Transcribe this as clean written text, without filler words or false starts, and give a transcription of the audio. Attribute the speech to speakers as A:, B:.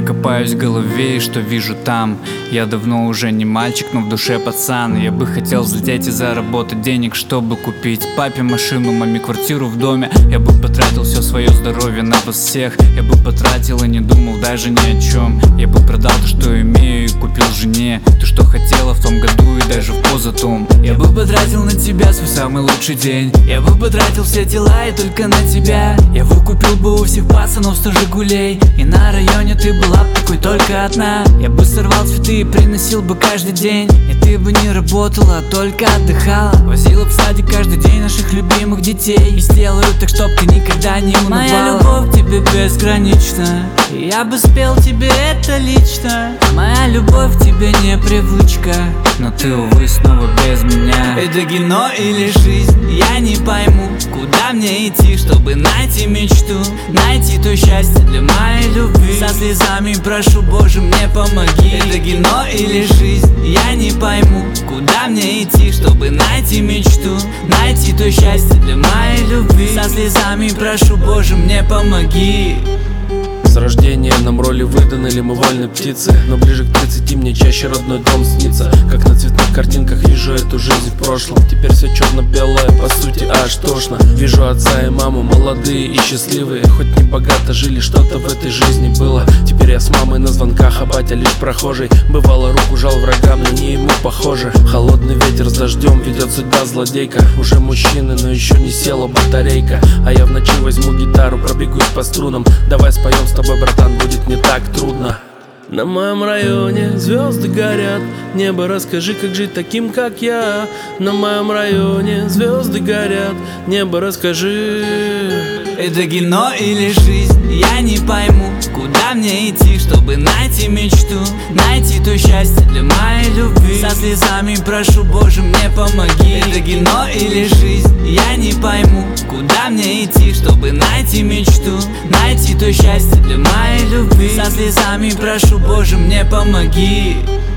A: копаюсь в голове, и что вижу там? Я давно уже не мальчик, но в душе пацан. Я бы хотел взлететь и заработать денег, чтобы купить папе машину, маме квартиру в доме. Я бы потратил все свое здоровье на вас всех. Я бы потратил и не думал даже ни о чем. Я бы продал то, что имею, и купил жене то, что хотела в том году и даже в позатом. Я бы потратил на тебя свой самый лучший день. Я бы потратил все дела и только на тебя. Я выкупил бы у всех пацанов 100 Жигулей, и на районе ты была б такой только одна. Я бы сорвал цветы и приносил бы каждый день, и ты бы не работала, а только отдыхала. Возила в садик каждый день наших любимых детей, и сделаю так, чтоб ты никогда не унывала. Моя любовь к тебе безгранична, и я бы спел тебе это лично. Моя любовь к тебе не привычка, но ты, увы, снова без меня. Это кино или жизнь, я не пойму, куда мне идти, чтобы найти мечту, найти то счастье для моей любви. Со слезами прошу, Боже, мне помоги. Это кино или жизнь, я не пойму, куда мне идти, чтобы найти мечту, найти то счастье для моей любви. Со слезами прошу, Боже, мне помоги.
B: С рождения нам роли выданы, ли мы вольные птицы, но ближе к 30 мне чаще родной дом снится. Как на цветных картинках вижу эту жизнь в прошлом. Теперь все черно-белое, по сути аж тошно. Вижу отца и маму, молодые и счастливые, хоть не богато жили, что-то в этой жизни было. Теперь я с мамой на звонках, а батя лишь прохожий. Бывало, руку жал врагам, но не ему похоже. Холодный ветер с дождем ведет судьба злодейка. Уже мужчины, но еще не села батарейка. А я в ночи возьму гитару, пробегусь по струнам. Давай споем с тобой, братан, будет не так трудно. На моем районе звезды горят, небо, расскажи, как жить таким, как я. На моем районе звезды горят, небо, расскажи.
A: Это кино или жизнь, я не пойму, куда мне идти, чтобы найти мечту, найти то счастье для моей любви. Со слезами прошу, Боже, мне помоги. Это кино или жизнь, я не пойму, куда мне идти, чтобы найти мечту, найти то счастье для моей любви. Со слезами прошу, Боже, мне помоги.